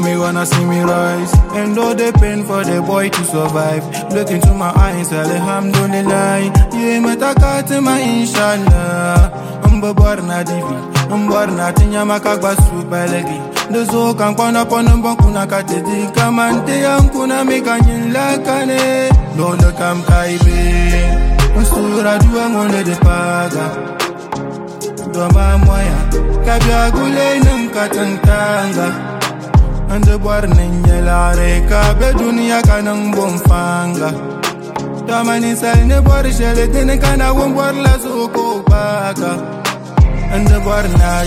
me wanna see me rise. And though the pain for the boy to survive, look into my eyes, alhamdulillah. Yeah, matakati ma inshallah. Borna divi, borna tinya makagba supalegi. Dozo kankwana pono kuna katedi kamante yankuna mekanyin lakane. Lolo kam kaibe, usura duwa ngone de paga. Doma moya, kabya gule num katantanga. Ande bornen yelare kabe dunia kanang bomfanga. Damani salne bor shele dene kana won bor la soko baka. And the barna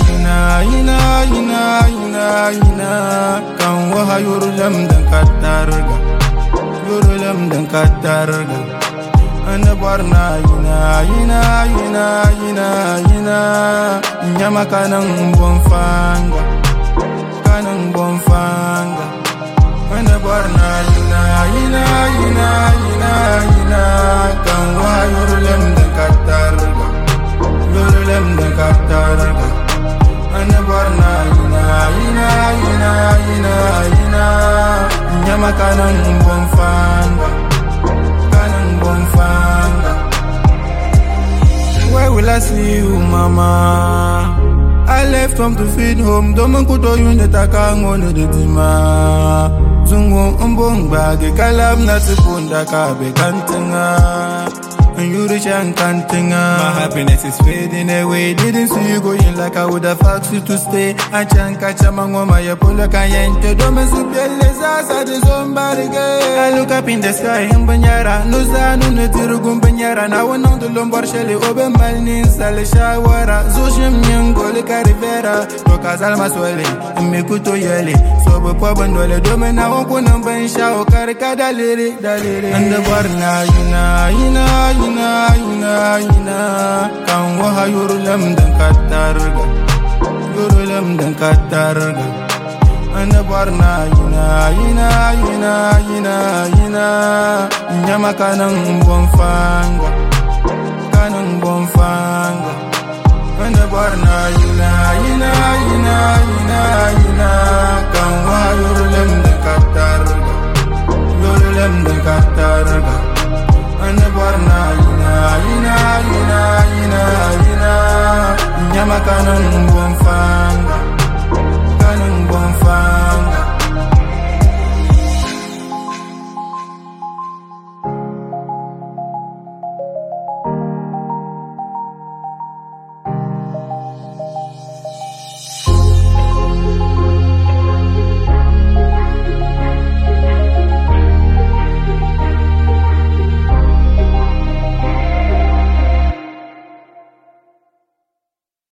yina kan waha yurulam dan katarga and the barna yina nyama kanang bonfanga and the barna yina kan waha yurulam dan katarga and the barna yina nyama kanang bonfanga. Where will I see you, mama? I left home to feed home. Don't kuto yune takango ne de dima. Zungo bagi kalam na tipunda kabe kantinga. And you rich and canting. My happiness is fading away. Didn't see you going like I would have asked you to stay. I can't catch a mango, my apollo cayenne. Don't mess up your I look up in the sky in Banyara. No Zanu, no Tirugum Banyara. Now I know the Lombard Shelley, Oben Malin, Sale Shawara, Zoshim Yango, Carivera, Tocas Almaswelli, and Mekuto Yelly. So, Pobandole, Domina, Okunum Ben Shao, Caricada Liri, and the Barna, yina kan waha yurulam dan katarga and the barna yina nyama kanang bonfanga and the barna yina kan waha yurulam dan katarga and the barna yina nyama kanang